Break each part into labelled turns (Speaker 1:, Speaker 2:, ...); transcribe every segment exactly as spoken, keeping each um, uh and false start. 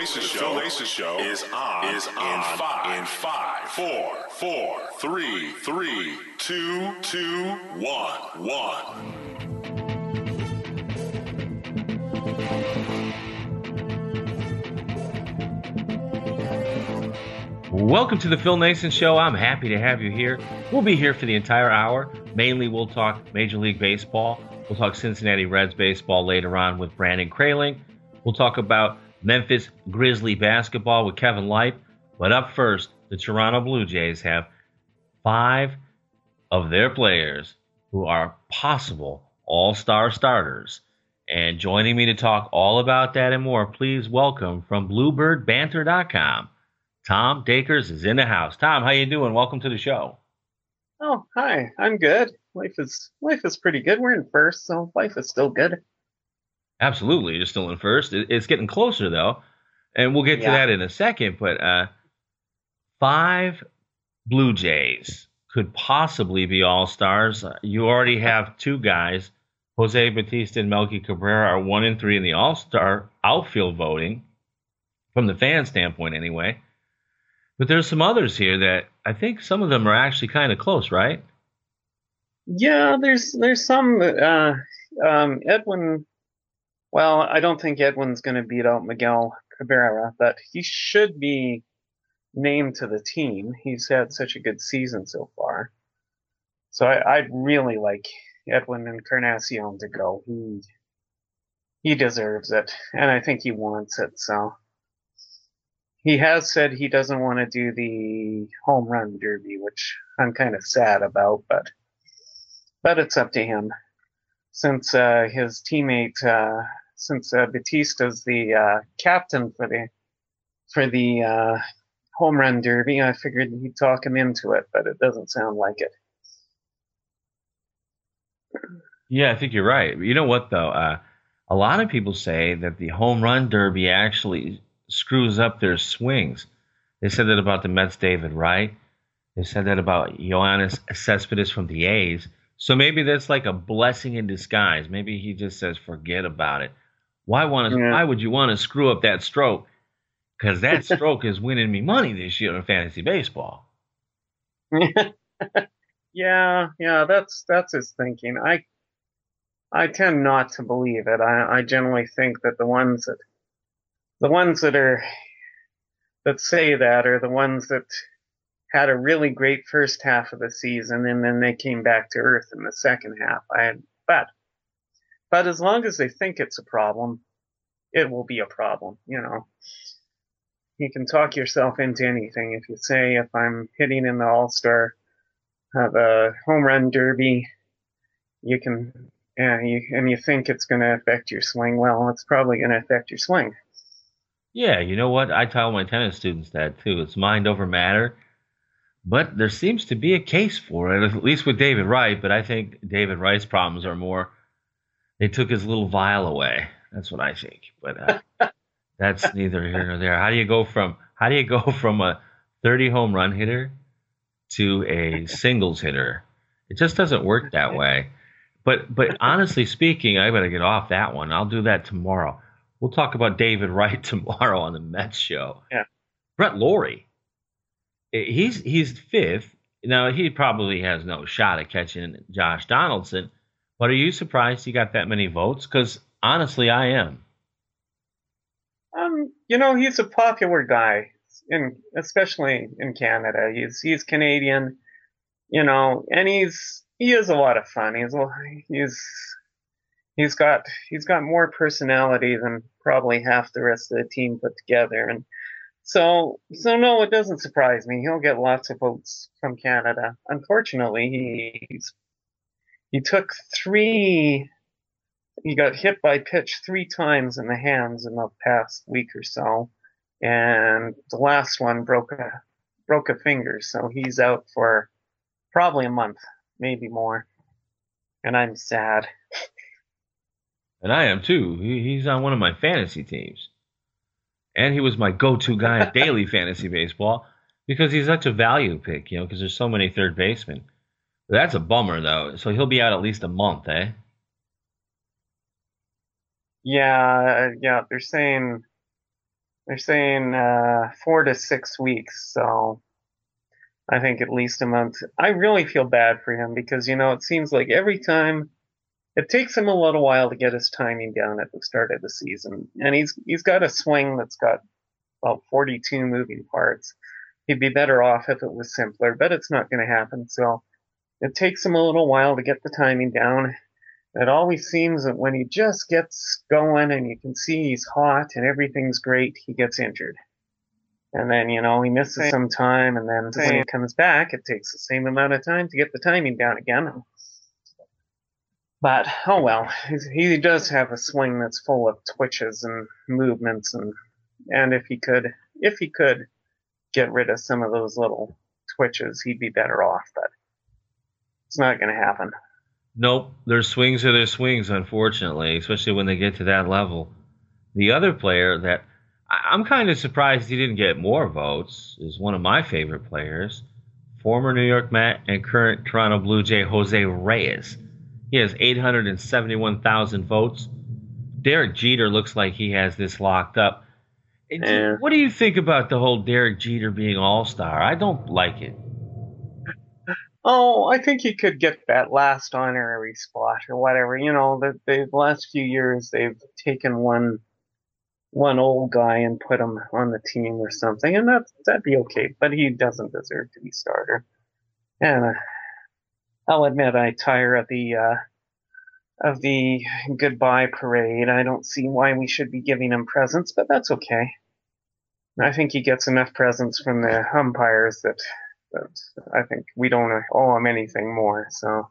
Speaker 1: Nason Show, Phil Nason Show is on, is on in five, in five, four, four, three, three, two, two, one, one.
Speaker 2: Welcome to the Phil Nason Show. I'm happy to have you here. We'll be here for the entire hour. Mainly, we'll talk Major League Baseball. We'll talk Cincinnati Reds baseball later on with Brandon Kraling. We'll talk about Memphis Grizzly basketball with Kevin Lipe. But up first, the Toronto Blue Jays have five of their players who are possible all-star starters. And joining me to talk all about that and more, please welcome from Bluebird Banter dot com, Tom Dakers is in the house. Tom, how you doing? Welcome to the show.
Speaker 3: Oh, hi. I'm good. Life is life is pretty good. We're in first, so life is still good.
Speaker 2: Absolutely, you're still in first. It's getting closer, though, and we'll get to
Speaker 3: Yeah.
Speaker 2: that in a second. But uh, five Blue Jays could possibly be all-stars. You already have two guys. Jose Bautista and Melky Cabrera are one and three in the all-star outfield voting, from the fan standpoint anyway. But there's some others here that I think some of them are actually kind of close, right?
Speaker 3: Yeah, there's there's some uh um Edwin well, I don't think Edwin's gonna beat out Miguel Cabrera, but he should be named to the team. He's had such a good season so far. So I, I'd really like Edwin Encarnacion to go. He he deserves it, and I think he wants it, so he has said he doesn't want to do the home run derby, which I'm kind of sad about, but but it's up to him. Since uh, his teammate, uh, since uh, Batista's the uh, captain for the for the uh, home run derby, I figured he'd talk him into it, but it doesn't sound like it.
Speaker 2: Yeah, I think you're right. You know what, though? Uh, a lot of people say that the home run derby actually screws up their swings. They said that about the Mets' David Wright. They said that about Yoenis Cespedes from the A's. So maybe that's like a blessing in disguise. Maybe he just says, forget about it. Why want to?
Speaker 3: Yeah.
Speaker 2: Why would you want to screw up that stroke? Because that stroke is winning me money this year in fantasy baseball.
Speaker 3: yeah, yeah, that's that's his thinking. I I tend not to believe it. I, I generally think that the ones that the ones that are that say that are the ones that had a really great first half of the season, and then they came back to earth in the second half. I but but as long as they think it's a problem, it will be a problem. You know, you can talk yourself into anything. If you say, if I'm hitting in the All-Star, uh, the home run derby, you can, yeah, you, and you think it's going to affect your swing. Well, it's probably going to affect your swing.
Speaker 2: Yeah, you know what? I tell my tennis students that too. It's mind over matter. But there seems to be a case for it, at least with David Wright. But I think David Wright's problems are more, they took his little vial away. That's what I think. But uh, that's neither here nor there. How do you go from how do you go from a thirty home run hitter to a singles hitter? It just doesn't work that way. But but honestly speaking, I better get off that one. I'll do that tomorrow. We'll talk about David Wright tomorrow on the Mets show.
Speaker 3: Yeah.
Speaker 2: Brett Lawrie. He's he's fifth. Now, he probably has no shot at catching Josh Donaldson. But are you surprised he got that many votes? Because, honestly, I am.
Speaker 3: Um, you know, he's a popular guy, in especially in Canada. He's he's Canadian, you know, and he's he is a lot of fun. He's he's he's got he's got more personality than probably half the rest of the team put together, and So, so no, it doesn't surprise me. He'll get lots of votes from Canada. Unfortunately, he's he took three. He got hit by pitch three times in the hands in the past week or so, and the last one broke a broke a finger. So he's out for probably a month, maybe more. And I'm sad.
Speaker 2: And I am too. He, he's on one of my fantasy teams. And he was my go-to guy at daily fantasy baseball because he's such a value pick, you know, because there's so many third basemen. But that's a bummer, though. So he'll be out at least a month, eh?
Speaker 3: Yeah, yeah. They're saying They're saying uh, four to six weeks, so I think at least a month. I really feel bad for him because, you know, it seems like every time it takes him a little while to get his timing down at the start of the season. And he's he's got a swing that's got about forty-two moving parts. He'd be better off if it was simpler, but it's not going to happen. So it takes him a little while to get the timing down. It always seems that when he just gets going and you can see he's hot and everything's great, he gets injured. And then, you know, he misses some time, and then when he comes back, it takes the same amount of time to get the timing down again. But, oh well, he does have a swing that's full of twitches and movements, and and if he could, if he could get rid of some of those little twitches, he'd be better off, but it's not going to happen.
Speaker 2: Nope, their swings are their swings, unfortunately, especially when they get to that level. The other player that I'm kind of surprised he didn't get more votes is one of my favorite players, former New York Met and current Toronto Blue Jay Jose Reyes. He has eight hundred seventy-one thousand votes. Derek Jeter looks like he has this locked up.
Speaker 3: Yeah.
Speaker 2: What do you think about the whole Derek Jeter being all-star? I don't like it.
Speaker 3: Oh, I think he could get that last honorary spot or whatever. You know, the, the last few years they've taken one one old guy and put him on the team or something, and that that'd be okay. But he doesn't deserve to be starter. And uh, I'll admit I tire of the uh, of the goodbye parade. I don't see why we should be giving him presents, but that's okay. I think he gets enough presents from the umpires that. But I think we don't owe him anything more. So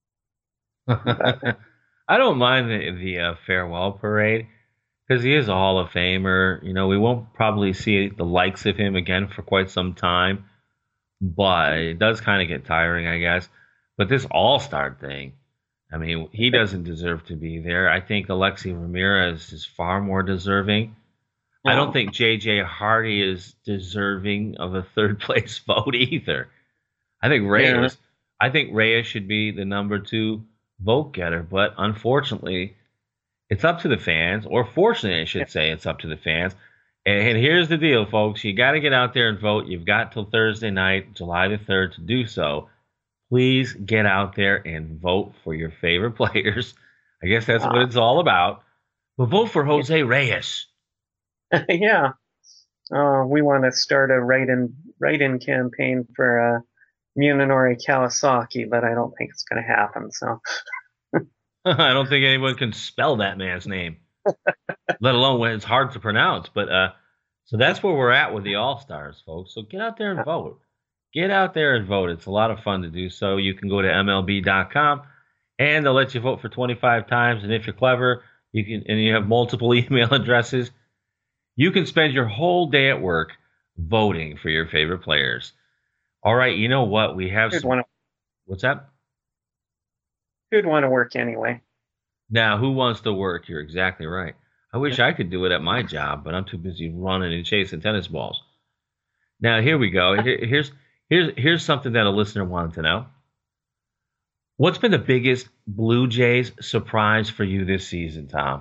Speaker 2: I don't mind the, the uh, farewell parade because he is a Hall of Famer. You know, we won't probably see the likes of him again for quite some time, but it does kind of get tiring, I guess. But this All-Star thing, I mean, he doesn't deserve to be there. I think Alexei Ramirez is far more deserving. I don't think J J Hardy is deserving of a third place vote either. I think Reyes, yeah. I think Reyes should be the number two vote getter, but unfortunately, it's up to the fans, or fortunately, I should yeah. say, it's up to the fans. And, and here's the deal, folks: you got to get out there and vote. You've got till Thursday night, July the third, to do so. Please get out there and vote for your favorite players. I guess that's uh, what it's all about. But vote for Jose Reyes.
Speaker 3: Yeah, uh, we want to start a write-in write-in campaign for uh, Munenori Kawasaki, but I don't think it's going to happen. So
Speaker 2: I don't think anyone can spell that man's name, let alone when it's hard to pronounce. But uh, so that's where we're at with the All-Stars, folks. So get out there and vote. Get out there and vote. It's a lot of fun to do so. You can go to M L B dot com, and they'll let you vote for twenty-five times. And if you're clever, you can, and you have multiple email addresses, you can spend your whole day at work voting for your favorite players. All right, you know what? We have some...
Speaker 3: Wanna...
Speaker 2: What's that?
Speaker 3: Who'd want to work anyway?
Speaker 2: Now, who wants to work? You're exactly right. I wish I could do it at my job, but I'm too busy running and chasing tennis balls. Now, here we go. Here, here's here's here's something that a listener wanted to know. What's been the biggest Blue Jays surprise for you this season, Tom?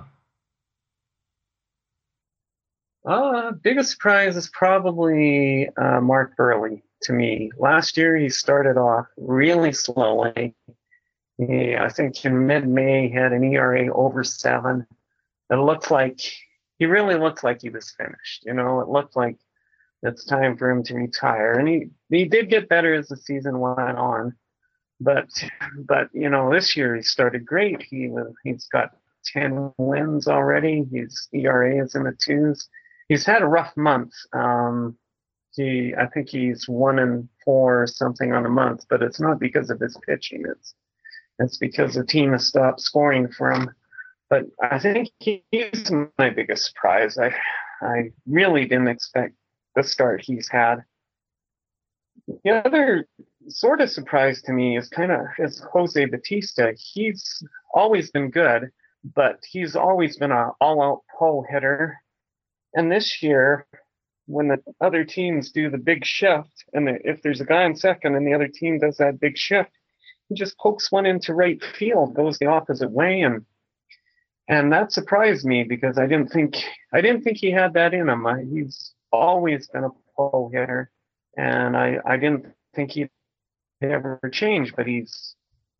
Speaker 3: Uh, biggest surprise is probably uh, Mark Buehrle to me. Last year, he started off really slowly. He, I think in mid-May, he had an E R A over seven. It looked like, he really looked like he was finished. You know, it looked like it's time for him to retire. And he, he did get better as the season went on. But, but you know, this year he started great. He He's got ten wins already. His E R A is in the twos. He's had a rough month. Um, he, I think he's one and four or something on a month, but it's not because of his pitching. It's it's because the team has stopped scoring for him. But I think he's my biggest surprise. I I really didn't expect the start he's had. The other sort of surprise to me is kind of is Jose Bautista. He's always been good, but he's always been an all-out pull hitter. And this year, when the other teams do the big shift, and the, if there's a guy on second and the other team does that big shift, he just pokes one into right field, goes the opposite way, and and that surprised me because I didn't think I didn't think he had that in him. I, he's always been a pull hitter, and I I didn't think he'd ever change. But he's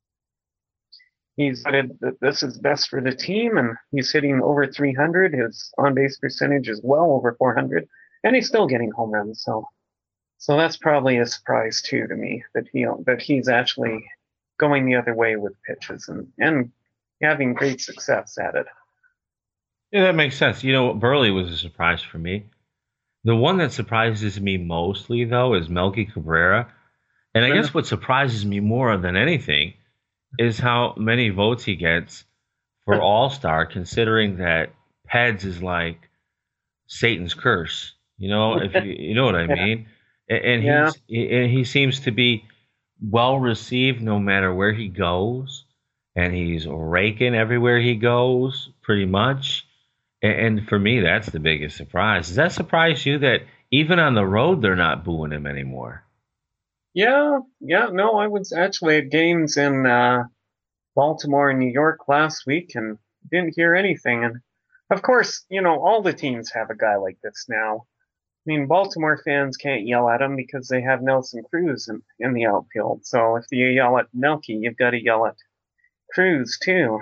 Speaker 3: he's decided that this is best for the team, and he's hitting over three hundred. His on base percentage is well over four hundred, and he's still getting home runs. So so that's probably a surprise too to me that he that he's actually going the other way with pitches and and having great success at it.
Speaker 2: Yeah, that makes sense. You know, Burley was a surprise for me. The one that surprises me mostly, though, is Melky Cabrera. And I guess what surprises me more than anything is how many votes he gets for All-Star, considering that Peds is like Satan's curse. You know, if you, you know what I mean? And, and
Speaker 3: Yeah.
Speaker 2: he's, he, and he seems to be well received no matter where he goes. And he's raking everywhere he goes, pretty much. And, and for me, that's the biggest surprise. Does that surprise you that even on the road they're not booing him anymore?
Speaker 3: Yeah, yeah, no, I was actually at games in uh, Baltimore and New York last week and didn't hear anything. And of course, you know, all the teams have a guy like this now. I mean, Baltimore fans can't yell at him because they have Nelson Cruz in, in the outfield. So if you yell at Melky, you've got to yell at Cruz too.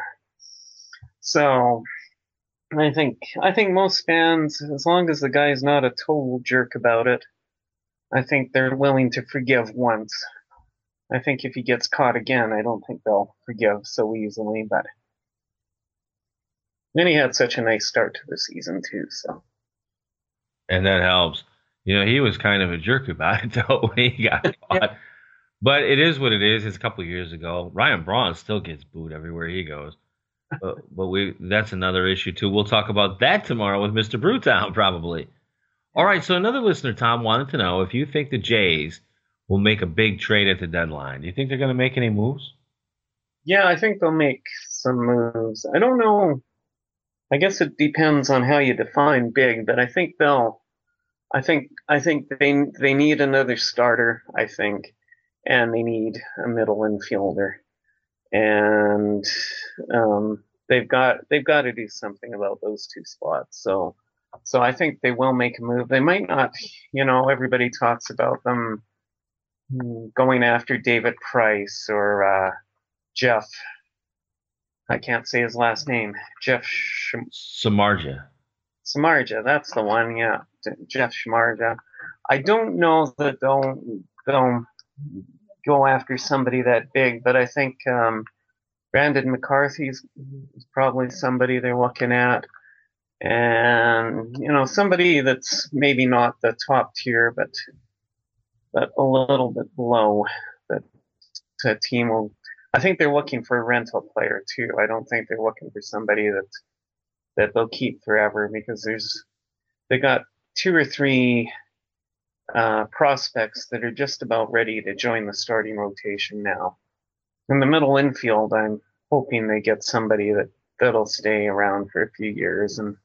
Speaker 3: So I think I think most fans, as long as the guy's not a total jerk about it, I think they're willing to forgive once. I think if he gets caught again, I don't think they'll forgive so easily. But then he had such a nice start to the season too. So
Speaker 2: And that helps. You know, he was kind of a jerk about it, though, when he got caught. But it is what it is. It's a couple of years ago. Ryan Braun still gets booed everywhere he goes. But, but we that's another issue, too. We'll talk about that tomorrow with Mister Brewtown, probably. All right, so another listener, Tom, wanted to know if you think the Jays will make a big trade at the deadline. Do you think they're going to make any moves?
Speaker 3: yeah, I think they'll make some moves. I don't know. I guess it depends on how you define big, but I think they'll. I think I think they they need another starter. I think, and they need a middle infielder, and um, they've got they've got to do something about those two spots. So. So I think they will make a move. They might not, you know, everybody talks about them going after David Price or uh, Jeff. I can't say his last name. Jeff Sh-
Speaker 2: Samardzija.
Speaker 3: Samardzija, that's the one, yeah. Jeff Samardzija. I don't know that they'll, they'll go after somebody that big, but I think um, Brandon McCarthy's probably somebody they're looking at. And, you know, somebody that's maybe not the top tier, but but a little bit below that a team will. I think they're looking for a rental player too. I don't think they're looking for somebody that that they'll keep forever because there's they got two or three uh, prospects that are just about ready to join the starting rotation now. In the middle infield, I'm hoping they get somebody that that'll stay around for a few years and.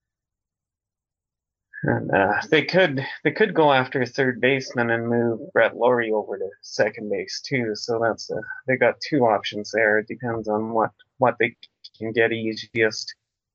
Speaker 3: And uh, they could they could go after a third baseman and move Brett Laurie over to second base too. So that's a, they got two options there. It depends on what what they can get easiest.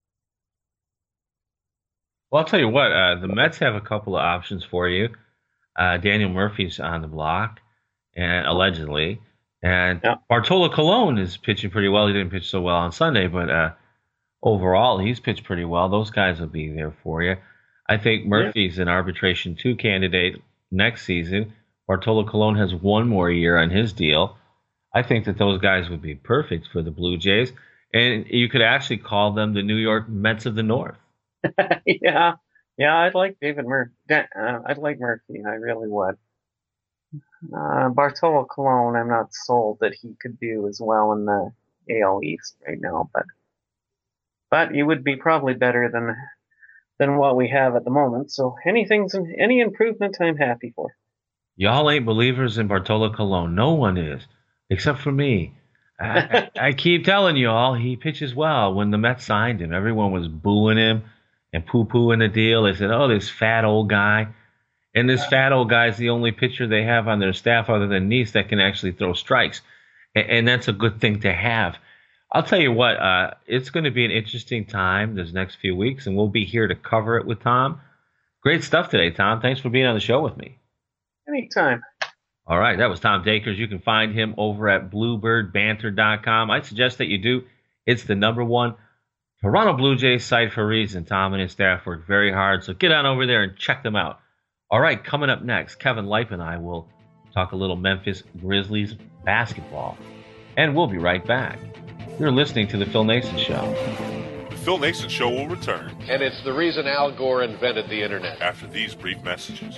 Speaker 2: Well, I'll tell you what. Uh, the Mets have a couple of options for you. Uh, Daniel Murphy's on the block, and allegedly, and
Speaker 3: Yeah.
Speaker 2: Bartolo Colon is pitching pretty well. He didn't pitch so well on Sunday, but uh, overall, he's pitched pretty well. Those guys will be there for you. I think Murphy's an arbitration two candidate next season. Bartolo Colon has one more year on his deal. I think that those guys would be perfect for the Blue Jays. And you could actually call them the New York Mets of the North.
Speaker 3: yeah, yeah, I'd like David Murphy. Uh, I'd like Murphy. I really would. Uh, Bartolo Colon, I'm not sold that he could do as well in the A L East right now, but but he would be probably better than. than what we have at the moment. So anything's any improvement, I'm happy for.
Speaker 2: Y'all ain't believers in Bartolo Colon. No one is, except for me. I, I keep telling y'all he pitches well. When the Mets signed him, everyone was booing him and poo-pooing the deal. They said, oh, this fat old guy. And this fat old guy is the only pitcher they have on their staff other than Neese that can actually throw strikes. And, and that's a good thing to have. I'll tell you what, uh, it's going to be an interesting time this next few weeks, and we'll be here to cover it with Tom. Great stuff today, Tom. Thanks for being on the show with me.
Speaker 3: Anytime.
Speaker 2: All right, that was Tom Dakers. You can find him over at bluebird banter dot com. I suggest that you do. It's the number one Toronto Blue Jays site for a reason. Tom and his staff work very hard, so get on over there and check them out. All right, coming up next, Kevin Lipe and I will talk a little Memphis Grizzlies basketball, and we'll be right back. You're listening to The Phil Nason Show.
Speaker 1: The Phil Nason Show will return.
Speaker 4: And it's the reason Al Gore invented the internet.
Speaker 1: After these brief messages.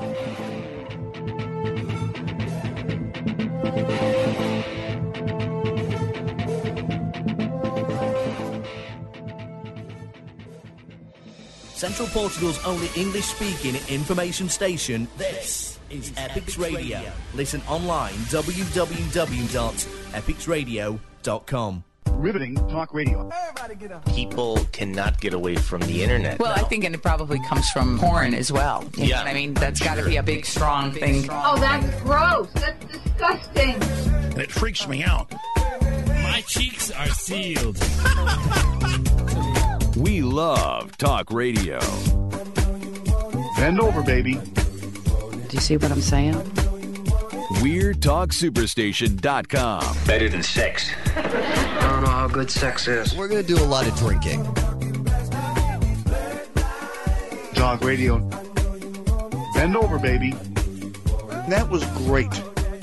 Speaker 5: Central Portugal's only English-speaking information station. This is Epix Radio. Listen online, w w w dot epix radio dot com.
Speaker 6: Riveting talk radio.
Speaker 7: Everybody get up.
Speaker 8: People cannot get away from the internet.
Speaker 9: Well,
Speaker 8: now.
Speaker 9: I think it probably comes from porn as well. You
Speaker 8: yeah.
Speaker 9: know what I mean, that's got to be a big, strong thing.
Speaker 10: Oh, that's gross. That's disgusting.
Speaker 6: And it freaks me out.
Speaker 11: My cheeks are sealed.
Speaker 12: We love talk radio.
Speaker 6: Bend over, baby.
Speaker 9: Do you see what I'm saying?
Speaker 12: weird talk superstation dot com.
Speaker 8: Better than sex.
Speaker 13: I don't know how good sex is.
Speaker 14: We're going to do a lot of drinking.
Speaker 6: Talk radio. Bend over, baby. That was great.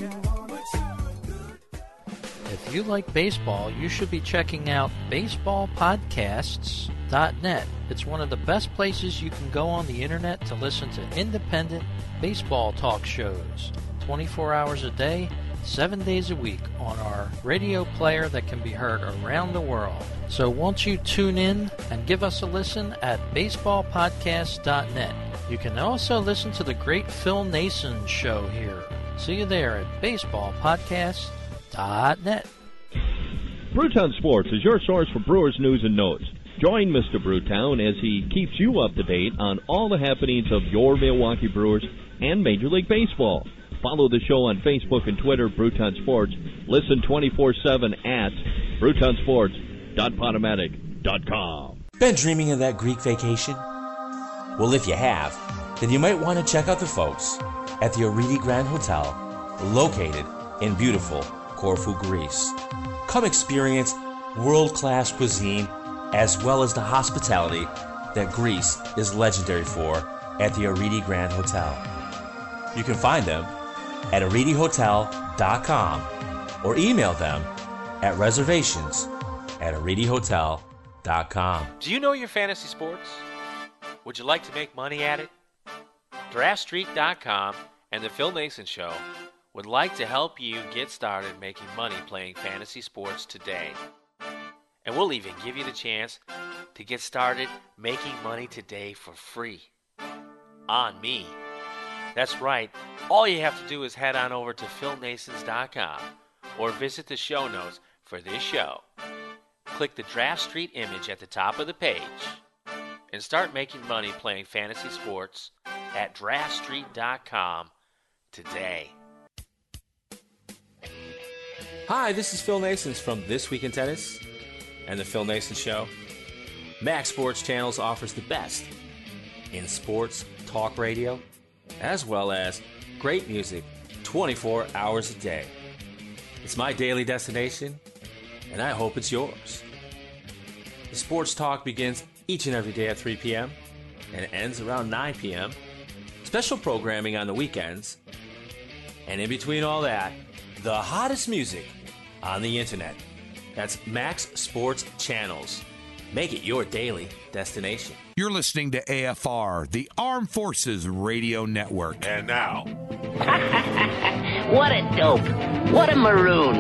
Speaker 15: If you like baseball, you should be checking out baseball podcasts dot net. It's one of the best places you can go on the internet to listen to independent baseball talk shows. twenty-four hours a day, seven days a week on our radio player that can be heard around the world. So won't you tune in and give us a listen at baseball podcasts dot net. You can also listen to the great Phil Nason show here. See you there at baseball podcasts dot net.
Speaker 16: Brewtown Sports is your source for Brewers news and notes. Join Mister Brewtown as he keeps you up to date on all the happenings of your Milwaukee Brewers and Major League Baseball. Follow the show on Facebook and Twitter, Brewtown Sports. Listen twenty-four seven at brewtown sports dot podomatic dot com.
Speaker 17: Been dreaming of that Greek vacation? Well, if you have, then you might want to check out the folks at the Aridi Grand Hotel, located in beautiful Corfu, Greece. Come experience world-class cuisine as well as the hospitality that Greece is legendary for at the Aridi Grand Hotel. You can find them at aridi hotel dot com or email them at reservations at aridi hotel dot com.
Speaker 18: Do you know your fantasy sports? Would you like to make money at it? draft street dot com and The Phil Nason Show would like to help you get started making money playing fantasy sports today. And we'll even give you the chance to get started making money today for free. On me. That's right. All you have to do is head on over to phil nasons dot com or visit the show notes for this show. Click the Draft Street image at the top of the page and start making money playing fantasy sports at draft street dot com today.
Speaker 2: Hi, this is Phil Nasons from This Week in Tennis and The Phil Nason Show. Max Sports Channels offers the best in sports talk radio, as well as great music twenty-four hours a day. It's my daily destination, and I hope it's yours. The sports talk begins each and every day at three p.m. and ends around nine p.m. Special programming on the weekends, and in between all that, the hottest music on the internet. That's Max Sports Channels. Make it your daily destination.
Speaker 19: You're listening to A F R, the Armed Forces Radio Network.
Speaker 1: And now.
Speaker 20: What a dope. What a maroon.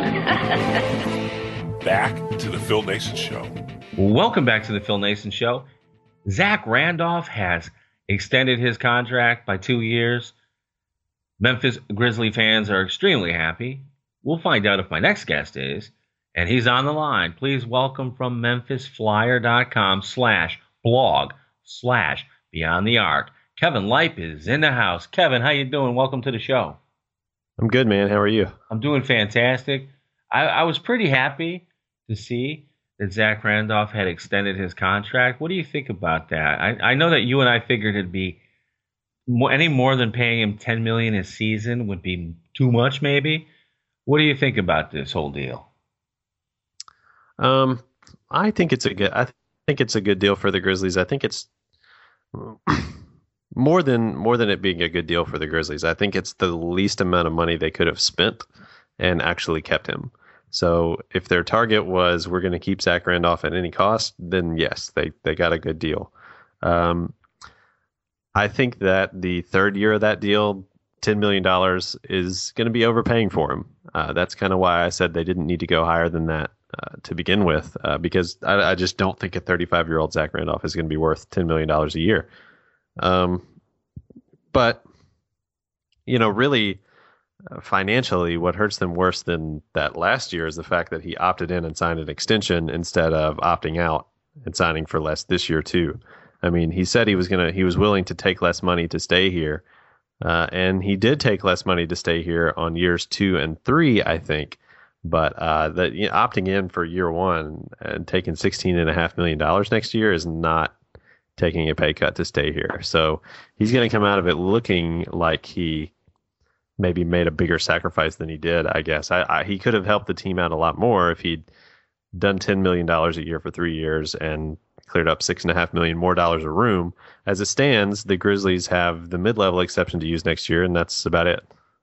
Speaker 1: Back to the Phil Nason Show.
Speaker 2: Welcome back to the Phil Nason Show. Zach Randolph has extended his contract by two years. Memphis Grizzly fans are extremely happy. We'll find out if my next guest is. And he's on the line. Please welcome from memphis flyer dot com slash blog slash beyond the arc. Kevin Lipe is in the house. Kevin, how you doing? Welcome to the show.
Speaker 21: I'm good, man. How are you?
Speaker 2: I'm doing fantastic. I, I was pretty happy to see that Zach Randolph had extended his contract. What do you think about that? I, I know that you and I figured it'd be more, any more than paying him ten million dollars a season would be too much, maybe. What do you think about this whole deal?
Speaker 7: Um, I think it's a good. I think it's a good deal for the Grizzlies. I think it's more than more than it being a good deal for the Grizzlies. I think it's the least amount of money they could have spent and actually kept him. So if their target was we're going to keep Zach Randolph at any cost, then yes, they they got a good deal. Um, I think that the third year of that deal, ten million dollars, is going to be overpaying for him. Uh, that's kind of why I said they didn't need to go higher than that uh, to begin with, uh, because I, I just don't think a thirty-five-year-old Zach Randolph is going to be worth ten million dollars a year. Um, but, you know, really, uh, financially, what hurts them worse than that last year is the fact that he opted in and signed an extension instead of opting out and signing for less this year, too. I mean, he said he was gonna, he was willing to take less money to stay here. Uh, and he did take less money to stay here on years two and three, I think. But uh, that you know, opting in for year one and taking sixteen and a half million dollars next year is not taking a pay cut to stay here. So he's going to come out of it looking like he maybe made a bigger sacrifice than he did. I guess I, I, he could have helped the team out a lot more if he'd done ten million dollars a year for three years and cleared up six and a half million more dollars a room. As it stands, the Grizzlies have the mid-level exception to use next year, and that's about it.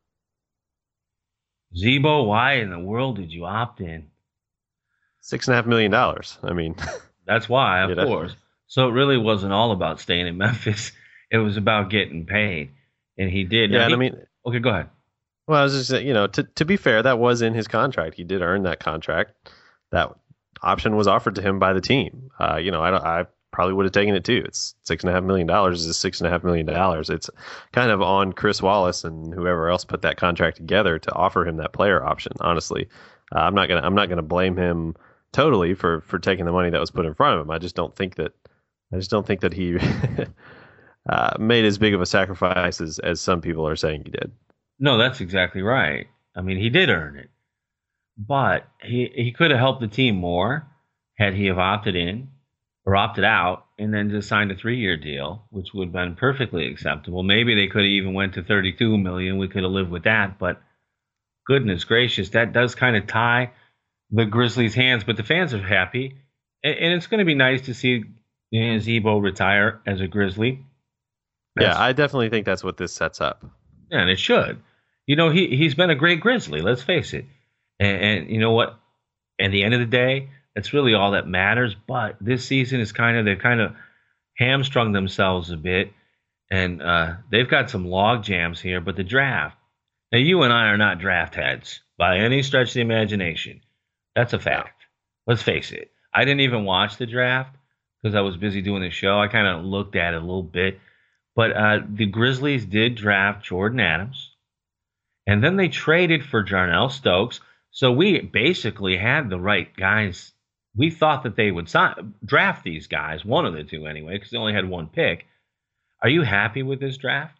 Speaker 2: Zebo, why in the world did you opt in?
Speaker 7: Six and a half million dollars. I mean,
Speaker 2: that's why, of
Speaker 7: you know.
Speaker 2: course. So it really wasn't all about staying in Memphis. It was about getting paid, and he did.
Speaker 7: Yeah,
Speaker 2: now,
Speaker 7: and
Speaker 2: he,
Speaker 7: I mean,
Speaker 2: okay, go ahead.
Speaker 7: Well, I was just, you know, to to be fair, that was in his contract. He did earn that contract. That option was offered to him by the team. Uh, you know, I don't, I probably would have taken it too. It's six and a half million dollars is six and a half million dollars. It's kind of on Chris Wallace and whoever else put that contract together to offer him that player option. Honestly, uh, I'm not gonna I'm not gonna blame him totally for for taking the money that was put in front of him. I just don't think that I just don't think that he uh, made as big of a sacrifice as, as some people are saying he did.
Speaker 2: No, that's exactly right. I mean, he did earn it, but he he could have helped the team more had he have opted in or opted out and then just signed a three-year deal, which would have been perfectly acceptable. Maybe they could have even went to thirty-two million dollars. We could have lived with that, but goodness gracious, that does kind of tie the Grizzlies' hands. But the fans are happy, and, and it's going to be nice to see you know, Zebo retire as a Grizzly. That's,
Speaker 7: yeah, I definitely think that's what this sets up.
Speaker 2: Yeah, and it should. You know, he, he's been a great Grizzly, let's face it. And, and you know what? At the end of the day, that's really all that matters. But this season is kind of, they've kind of hamstrung themselves a bit. And uh, they've got some log jams here. But the draft, now you and I are not draft heads by any stretch of the imagination. That's a fact. Let's face it. I didn't even watch the draft because I was busy doing the show. I kind of looked at it a little bit. But uh, the Grizzlies did draft Jordan Adams. And then they traded for Jarnell Stokes. So we basically had the right guys. We thought that they would sign, draft these guys, one of the two anyway, because they only had one pick. Are you happy with this draft?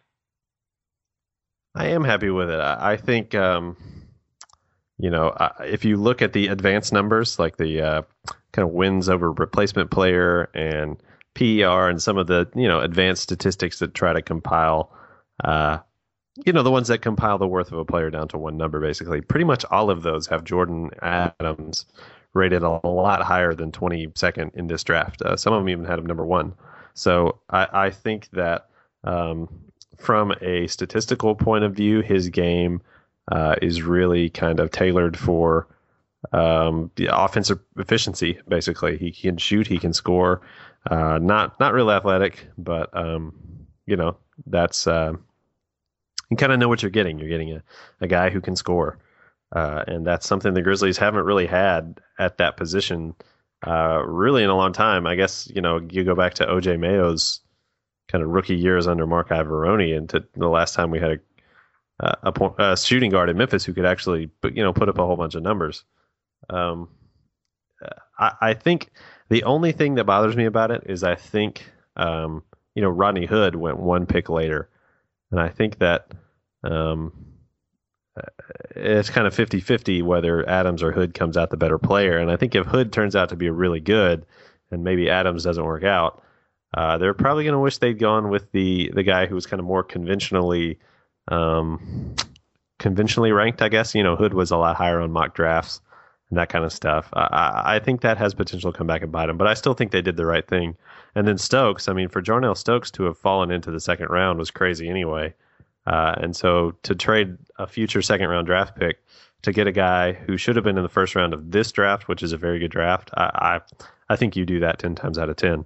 Speaker 7: I am happy with it. I, I think, um, you know, uh, if you look at the advanced numbers, like the uh, kind of wins over replacement player and P E R and some of the, you know, advanced statistics that try to compile, uh, you know, the ones that compile the worth of a player down to one number, basically. Pretty much all of those have Jordan Adams rated a lot higher than twenty-second in this draft. Uh, some of them even had him number one. So I, I think that um, from a statistical point of view, his game uh, is really kind of tailored for um, the offensive efficiency, basically. He can shoot, he can score. Uh, not not real athletic, but, um, you know, that's... Uh, you kind of know what you're getting. You're getting a, a guy who can score. Uh, and that's something the Grizzlies haven't really had at that position uh, really in a long time. I guess, you know, you go back to O J Mayo's kind of rookie years under Mark Ivaroni and to the last time we had a, a, a shooting guard in Memphis who could actually, you know, put up a whole bunch of numbers. Um, I, I think the only thing that bothers me about it is I think, um, you know, Rodney Hood went one pick later. And I think that um, it's kind of fifty-fifty whether Adams or Hood comes out the better player. And I think if Hood turns out to be really good and maybe Adams doesn't work out, uh, they're probably going to wish they'd gone with the, the guy who was kind of more conventionally um, conventionally ranked, I guess. You know, Hood was a lot higher on mock drafts and that kind of stuff. I, I think that has potential to come back and bite him, but I still think they did the right thing. And then Stokes, I mean, for Jarnell Stokes to have fallen into the second round was crazy anyway. Uh, and so to trade a future second round draft pick to get a guy who should have been in the first round of this draft, which is a very good draft, I, I, I think you do that ten times out of ten.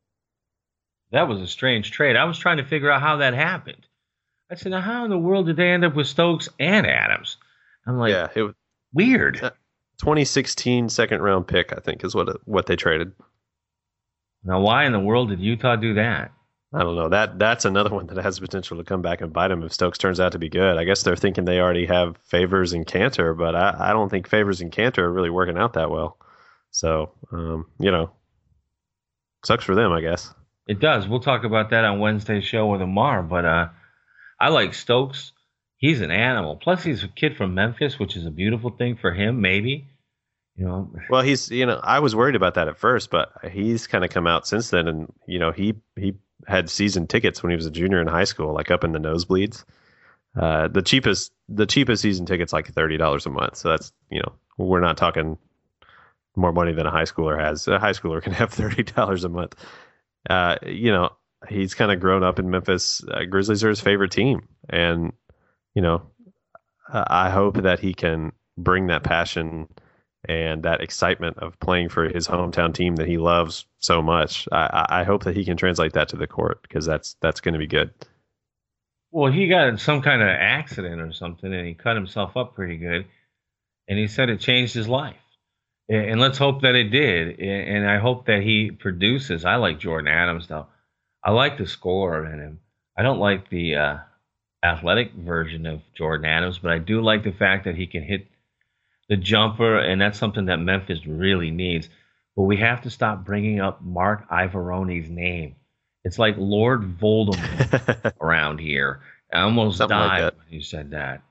Speaker 2: That was a strange trade. I was trying to figure out how that happened. I said, now how in the world did they end up with Stokes and Adams? I'm like,
Speaker 7: yeah, it was
Speaker 2: weird.
Speaker 7: twenty sixteen second round pick, I think, is what it, what they traded.
Speaker 2: Now, why in the world did Utah do that?
Speaker 7: I don't know. That that's another one that has potential to come back and bite them if Stokes turns out to be good. I guess they're thinking they already have Favors and Cantor, but I, I don't think Favors and Cantor are really working out that well. So, um, you know, sucks for them, I guess.
Speaker 2: It does. We'll talk about that on Wednesday's show with Amar, but uh, I like Stokes. He's an animal. Plus, he's a kid from Memphis, which is a beautiful thing for him, maybe. You know.
Speaker 7: Well, he's, you know, I was worried about that at first, but he's kind of come out since then, and, you know, he he had season tickets when he was a junior in high school, like up in the nosebleeds. Uh, the cheapest the cheapest season ticket's like thirty dollars a month, so that's, you know, we're not talking more money than a high schooler has. A high schooler can have thirty dollars a month. Uh, you know, he's kind of grown up in Memphis. Uh, Grizzlies are his favorite team, and you know, I hope that he can bring that passion and that excitement of playing for his hometown team that he loves so much. I, I hope that he can translate that to the court, because that's that's going to be good.
Speaker 2: Well, he got in some kind of accident or something, and he cut himself up pretty good, and he said it changed his life. And let's hope that it did, and I hope that he produces. I like Jordan Adams, though. I like the scorer in him. I don't like the uh, athletic version of Jordan Adams, but I do like the fact that he can hit the jumper, and that's something that Memphis really needs. But we have to stop bringing up Mark Ivaroni's name. It's like Lord Voldemort around here. I almost
Speaker 7: Something
Speaker 2: died
Speaker 7: like
Speaker 2: when you said that.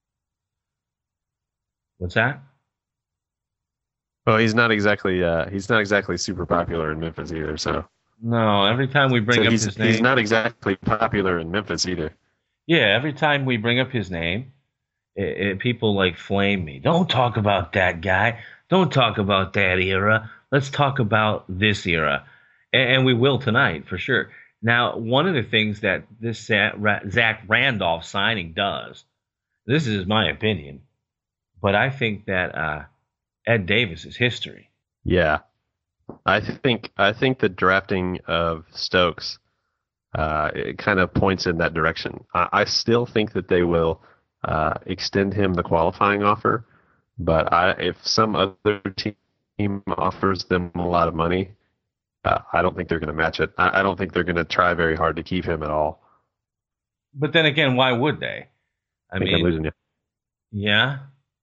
Speaker 2: What's that?
Speaker 7: Well, he's not exactly uh, he's not exactly super popular in Memphis either. So
Speaker 2: no, every time we bring
Speaker 7: so
Speaker 2: up
Speaker 7: he's,
Speaker 2: his name,
Speaker 7: he's not exactly popular in Memphis either.
Speaker 2: Yeah, every time we bring up his name, it, it, people like flame me. Don't talk about that guy. Don't talk about that era. Let's talk about this era, and, and we will tonight for sure. Now, one of the things that this Zach Randolph signing does, this is my opinion, but I think that uh, Ed Davis is history.
Speaker 7: Yeah, I think I think the drafting of Stokes uh, it kind of points in that direction. I, I still think that they will uh, extend him the qualifying offer, but I, if some other team offers them a lot of money, uh, I don't think they're going to match it. I, I don't think they're going to try very hard to keep him at all.
Speaker 2: But then again, why would they? I,
Speaker 7: I think
Speaker 2: mean,
Speaker 7: I'm losing you.
Speaker 2: Yeah.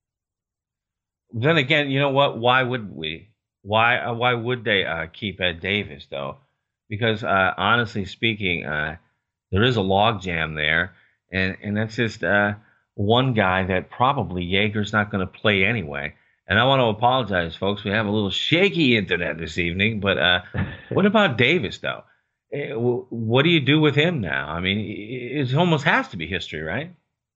Speaker 2: Then again, you know what? Why would we? Why uh, why would they uh, keep Ed Davis, though? Because uh, honestly speaking, uh, there is a logjam there, and, and that's just uh, one guy that probably Yeager's not going to play anyway. And I want to apologize, folks. We have a little shaky internet this evening, but uh, what about Davis, though? What do you do with him now? I mean, it almost has to be history, right?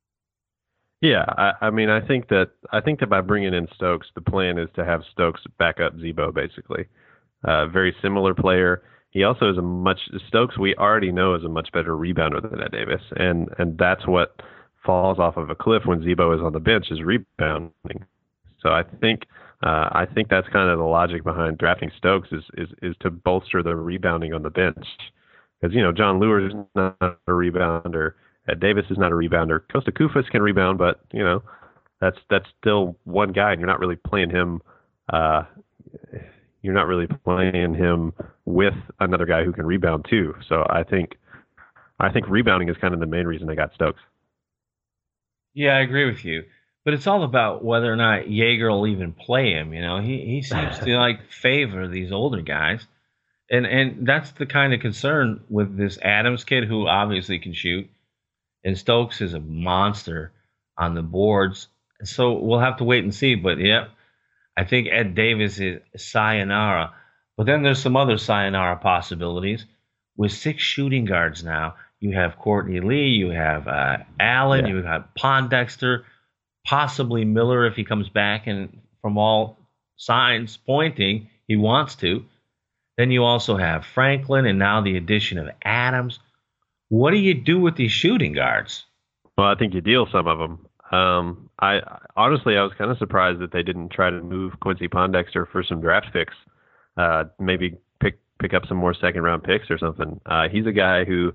Speaker 7: Yeah, I, I mean, I think that I think that by bringing in Stokes, the plan is to have Stokes back up Zebo, basically. Uh, very similar player. He also is a much Stokes. We already know is a much better rebounder than Ed Davis, and and that's what falls off of a cliff when Zebo is on the bench is rebounding. So I think uh, I think that's kind of the logic behind drafting Stokes is is is to bolster the rebounding on the bench, because you know John Lewis is not a rebounder. Ed Davis is not a rebounder. Costa Koufos can rebound, but you know that's that's still one guy, and you're not really playing him. Uh, you're not really playing him with another guy who can rebound too. So I think I think rebounding is kind of the main reason they got Stokes.
Speaker 2: Yeah, I agree with you, but it's all about whether or not Yeager will even play him. You know, he he seems to like favor these older guys, and and that's the kind of concern with this Adams kid, who obviously can shoot. And Stokes is a monster on the boards. So we'll have to wait and see. But, yeah, I think Ed Davis is sayonara. But then there's some other sayonara possibilities. With six shooting guards now, you have Courtney Lee, you have uh, Allen, yeah. you have Pondexter, possibly Miller if he comes back, and from all signs pointing, he wants to. Then you also have Franklin, and now the addition of Adams. What do you do with these shooting guards?
Speaker 7: Well, I think you deal some of them. Um, I honestly, I was kind of surprised that they didn't try to move Quincy Pondexter for some draft picks. Uh, maybe pick pick up some more second round picks or something. Uh, he's a guy who,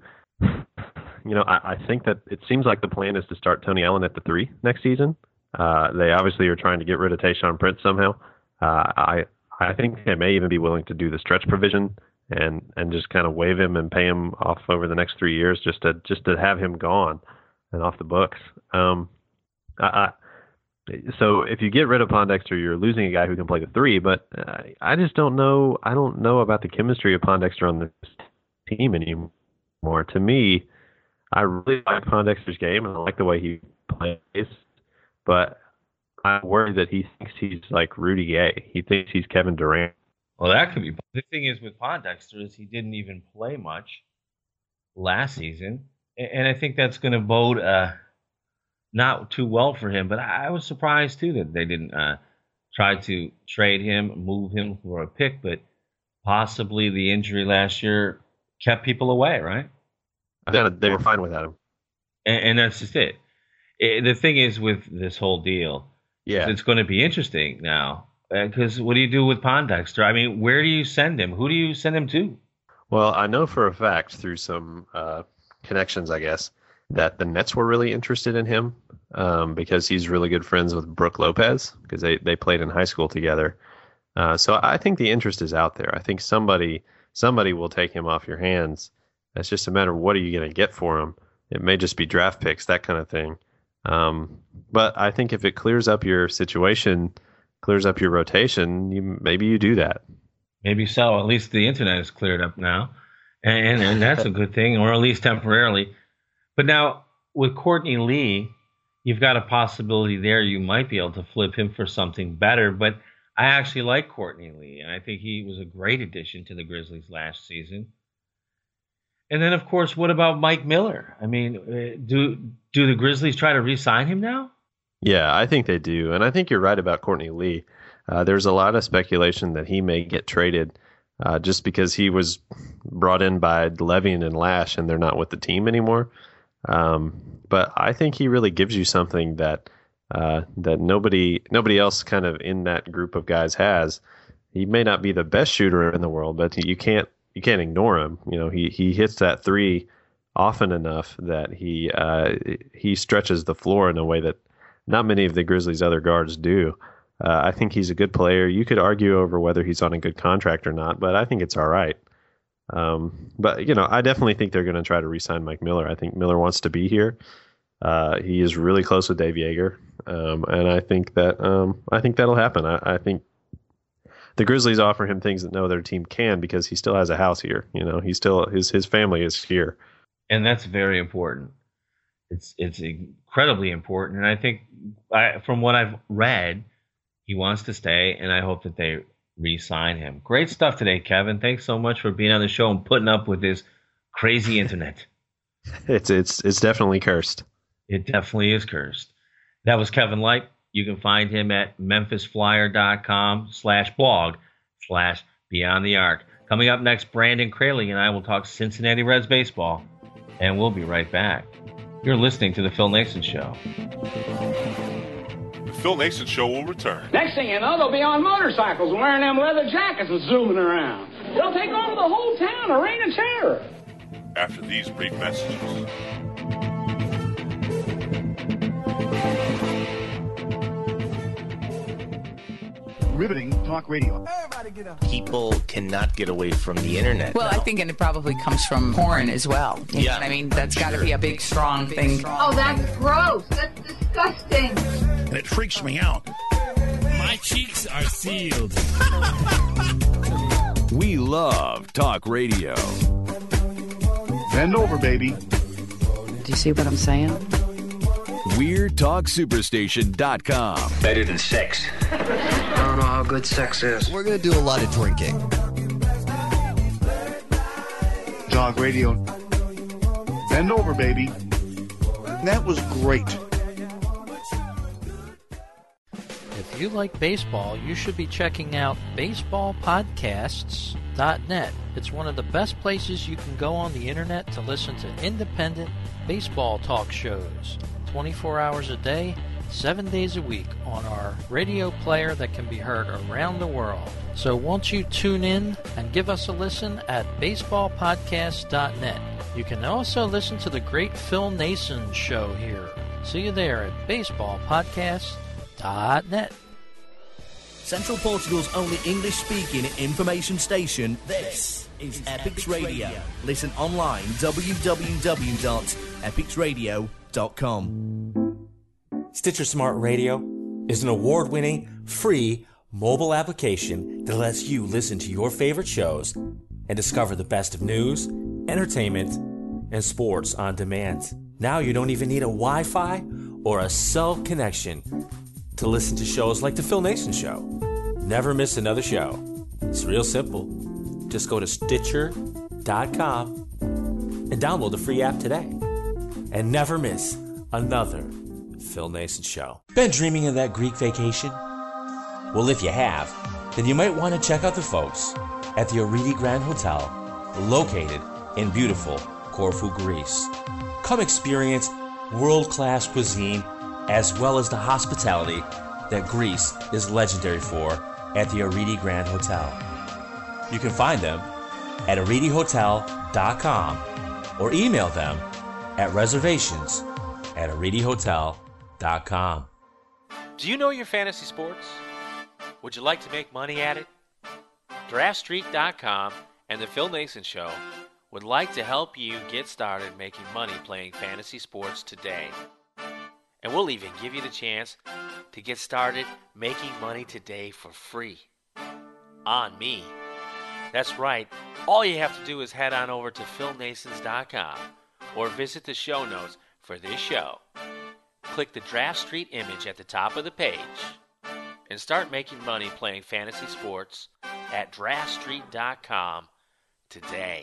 Speaker 7: you know, I, I think that it seems like the plan is to start Tony Allen at the three next season. Uh, they obviously are trying to get rid of Tayshaun Prince somehow. Uh, I I think they may even be willing to do the stretch provision and, and just kind of waive him and pay him off over the next three years just to just to have him gone and off the books. Um, I, I, so if you get rid of Pondexter, you're losing a guy who can play the three. But uh, I just don't know. I don't know about the chemistry of Pondexter on this team anymore. To me, I really like Pondexter's game and I like the way he plays, but I'm worried that he thinks he's like Rudy Gay. He thinks he's Kevin Durant.
Speaker 2: Well, that could be. The thing is with Pondexter is he didn't even play much last season, and I think that's going to bode uh, not too well for him. But I was surprised too that they didn't uh, try to trade him, move him for a pick. But possibly the injury last year kept people away, right?
Speaker 7: I thought they were fine without him,
Speaker 2: and, and that's just it. it. The thing is with this whole deal,
Speaker 7: yeah,
Speaker 2: it's going to be interesting now. Because what do you do with Pondexter? I mean, where do you send him? Who do you send him to?
Speaker 7: Well, I know for a fact through some uh, connections, I guess, that the Nets were really interested in him um, because he's really good friends with Brooke Lopez because they, they played in high school together. Uh, so I think the interest is out there. I think somebody somebody will take him off your hands. It's just a matter of what are you going to get for him. It may just be draft picks, that kind of thing. Um, but I think if it clears up your situation, clears up your rotation, you maybe you do that.
Speaker 2: Maybe so. At least the internet is cleared up now, and and that's a good thing, or at least temporarily. But now with Courtney Lee, you've got a possibility there. You might be able to flip him for something better. But I actually like Courtney Lee, and I think he was a great addition to the Grizzlies last season. And then, of course, what about Mike Miller? I mean, do do the Grizzlies try to re-sign him now?
Speaker 7: Yeah, I think they do. And I think you're right about Courtney Lee. Uh, there's a lot of speculation that he may get traded uh, just because he was brought in by Levian and Lash and they're not with the team anymore. Um, but I think he really gives you something that uh, that nobody nobody else kind of in that group of guys has. He may not be the best shooter in the world, but you can't you can't ignore him. You know, he he hits that three often enough that he uh, he stretches the floor in a way that not many of the Grizzlies' other guards do. Uh, I think he's a good player. You could argue over whether he's on a good contract or not, but I think it's all right. Um, but, you know, I definitely think they're going to try to re-sign Mike Miller. I think Miller wants to be here. Uh, he is really close with Dave Yeager, um, and I think that um, I think that'll happen. I, I think the Grizzlies offer him things that no other team can because he still has a house here. You know, he still his his family is here,
Speaker 2: and that's very important. It's it's incredibly important, and I think I, from what I've read, he wants to stay, and I hope that they re-sign him. Great stuff today, Kevin. Thanks so much for being on the show and putting up with this crazy internet.
Speaker 7: It's it's it's definitely cursed.
Speaker 2: It definitely is cursed. That was Kevin Light. You can find him at memphis flyer dot com slash blog slash beyond the arc. Coming up next, Brandon Craley and I will talk Cincinnati Reds baseball, and we'll be right back. You're listening to The Phil Nason Show.
Speaker 1: The Phil Nason Show will return.
Speaker 14: Next thing you know, they'll be on motorcycles wearing them leather jackets and zooming around. They'll take over the whole town, a reign of terror.
Speaker 1: After these brief messages.
Speaker 6: Riveting talk radio.
Speaker 8: People cannot get away from the internet.
Speaker 9: Well,
Speaker 8: now.
Speaker 9: I think it probably comes from porn as well. You
Speaker 8: yeah,
Speaker 9: know what I mean, that's got to sure. be a big, strong thing.
Speaker 10: Oh, that's gross. That's disgusting.
Speaker 6: And it freaks me out.
Speaker 11: My cheeks are sealed.
Speaker 12: We love talk radio.
Speaker 6: Bend over, baby.
Speaker 9: Do you see what I'm saying?
Speaker 12: Weird Talk Superstation dot com.
Speaker 13: Better than sex. I don't know how good sex is.
Speaker 21: We're going to do a lot of drinking.
Speaker 6: Talk Radio. Bend over, baby. That was great.
Speaker 15: If you like baseball, you should be checking out baseball podcasts dot net. It's one of the best places you can go on the internet to listen to independent baseball talk shows. twenty-four hours a day, seven days a week on our radio player that can be heard around the world. So won't you tune in and give us a listen at baseball podcasts dot net. You can also listen to the great Phil Nason show here. See you there at baseball podcasts dot net.
Speaker 5: Central Portugal's only English-speaking information station. This is Epics Radio. Listen online, w w w dot epics radio dot com.
Speaker 17: Stitcher Smart Radio is an award-winning, free mobile application that lets you listen to your favorite shows and discover the best of news, entertainment, and sports on demand. Now you don't even need a Wi-Fi or a cell connection to listen to shows like The Phil Nason Show. Never miss another show. It's real simple. Just go to Stitcher dot com and download the free app today. And never miss another Phil Nason Show. Been dreaming of that Greek vacation? Well, if you have, then you might want to check out the folks at the Aridi Grand Hotel, located in beautiful Corfu, Greece. Come experience world-class cuisine as well as the hospitality that Greece is legendary for at the Aridi Grand Hotel. You can find them at aridi hotel dot com or email them at reservations at aridi hotel dot com.
Speaker 18: Do you know your fantasy sports? Would you like to make money at it? draft street dot com and the Phil Nason Show would like to help you get started making money playing fantasy sports today. And we'll even give you the chance to get started making money today for free. On me. That's right. All you have to do is head on over to phil nasons dot com or visit the show notes for this show. Click the Draft Street image at the top of the page and start making money playing fantasy sports at draft street dot com today.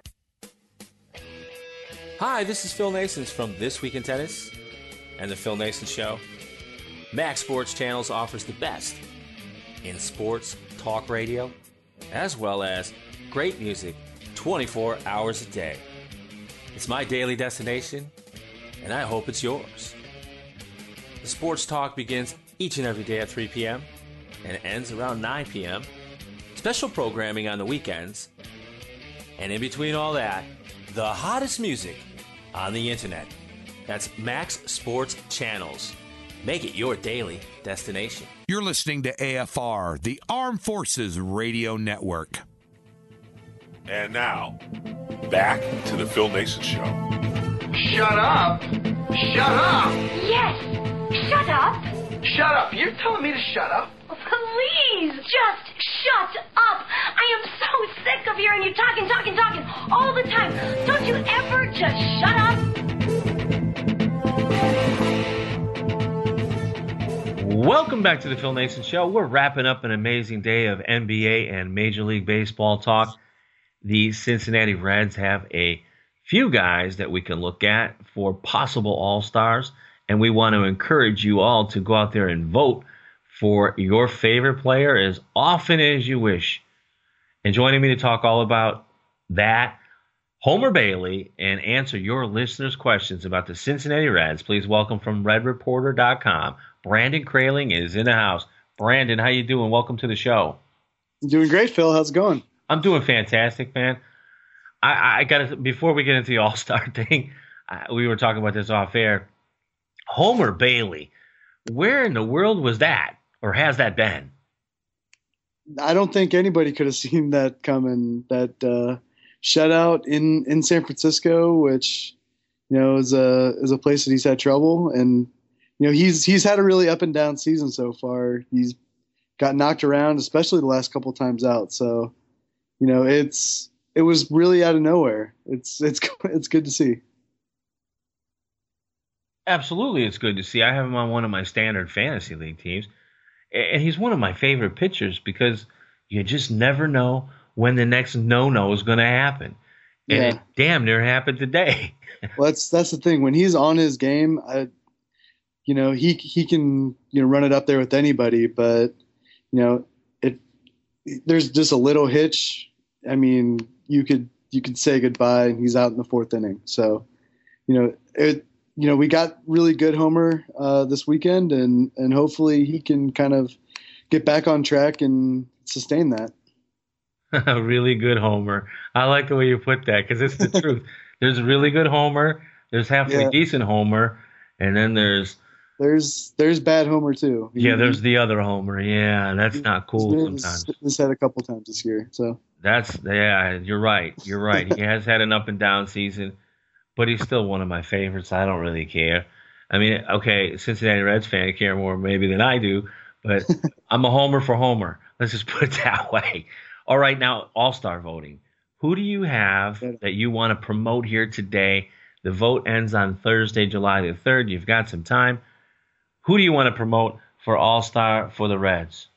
Speaker 17: Hi, this is Phil Nason from This Week in Tennis and the Phil Nason Show. Max Sports Channels offers the best in sports talk radio, as well as great music twenty-four hours a day. It's my daily destination, and I hope it's yours. The sports talk begins each and every day at three p.m. and ends around nine p.m. Special programming on the weekends, and in between all that, the hottest music on the internet. That's Max Sports Channels. Make it your daily destination.
Speaker 19: You're listening to A F R, the Armed Forces Radio Network.
Speaker 1: And now, back to the Phil Nason Show.
Speaker 10: Shut up! Shut up!
Speaker 22: Yes! Shut up!
Speaker 10: Shut up! You're telling me to shut up?
Speaker 22: Please, just shut up! I am so sick of hearing you talking, talking, talking all the time. Don't you ever just shut up?
Speaker 2: Welcome back to the Phil Nason Show. We're wrapping up an amazing day of N B A and Major League Baseball talk. The Cincinnati Reds have a few guys that we can look at for possible All-Stars, and we want to encourage you all to go out there and vote for your favorite player as often as you wish. And joining me to talk all about that, Homer Bailey, and answer your listeners' questions about the Cincinnati Reds, please welcome from red reporter dot com, Brandon Kraling is in the house. Brandon, how you doing? Welcome to the show.
Speaker 23: I'm doing great, Phil. How's it going?
Speaker 2: I'm doing fantastic, man. I, I got to, before we get into the All-Star thing, I, we were talking about this off air. Homer Bailey, where in the world was that, or has that been?
Speaker 23: I don't think anybody could have seen that coming. That uh, shutout in, in San Francisco, which you know is a is a place that he's had trouble, and you know he's he's had a really up and down season so far. He's got knocked around, especially the last couple times out. So you know it's it was really out of nowhere. It's it's it's good to see.
Speaker 2: Absolutely, it's good to see. I have him on one of my standard fantasy league teams, and he's one of my favorite pitchers because you just never know when the next no-no is going to happen. And
Speaker 23: Yeah.
Speaker 2: it damn near happened today.
Speaker 23: Well, that's that's the thing. When he's on his game, I, you know, he he can you know run it up there with anybody. But you know, it there's just a little hitch. I mean, you could you could say goodbye, and he's out in the fourth inning. So, you know, it you know we got really good Homer uh, this weekend, and and hopefully he can kind of get back on track and sustain that.
Speaker 2: A really good Homer. I like the way you put that because it's the truth. There's a really good Homer. There's halfway
Speaker 23: Yeah.
Speaker 2: decent Homer, and then there's
Speaker 23: There's there's bad Homer too.
Speaker 2: yeah, there's the other Homer. Yeah, that's not cool
Speaker 23: He's
Speaker 2: sometimes.
Speaker 23: This had a couple times this year. So
Speaker 2: That's yeah, you're right. You're right. He has had an up and down season, but he's still one of my favorites. I don't really care. I mean, okay, Cincinnati Reds fan care more maybe than I do, but I'm a homer for Homer. Let's just put it that way. All right, now All-Star voting. Who do you have that you want to promote here today? The vote ends on Thursday, July the third. You've got some time. Who do you want to promote for All-Star for the Reds?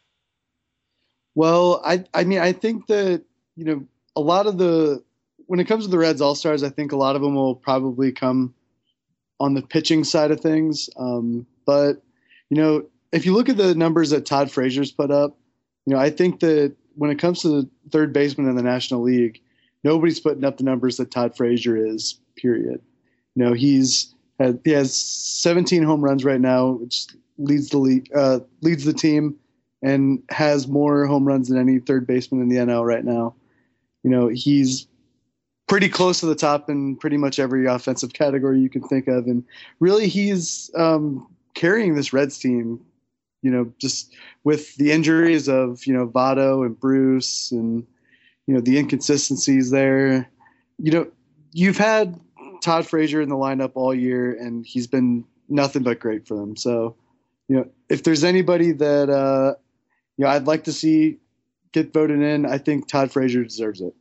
Speaker 23: Well, I I mean I think that you know a lot of the when it comes to the Reds All Stars, I think a lot of them will probably come on the pitching side of things. Um, but you know if you look at the numbers that Todd Frazier's put up, you know I think that when it comes to the third baseman in the National League, nobody's putting up the numbers that Todd Frazier is. Period. You know he's had he has seventeen home runs right now, which leads the league uh, leads the team. And has more home runs than any third baseman in the N L right now. You know, he's pretty close to the top in pretty much every offensive category you can think of. And really, he's um, carrying this Reds team, you know, just with the injuries of, you know, Votto and Bruce and, you know, the inconsistencies there. You know, you've had Todd Frazier in the lineup all year, and he's been nothing but great for them. So, you know, if there's anybody that, uh, you know, I'd like to see get voted in, I think Todd Frazier deserves it.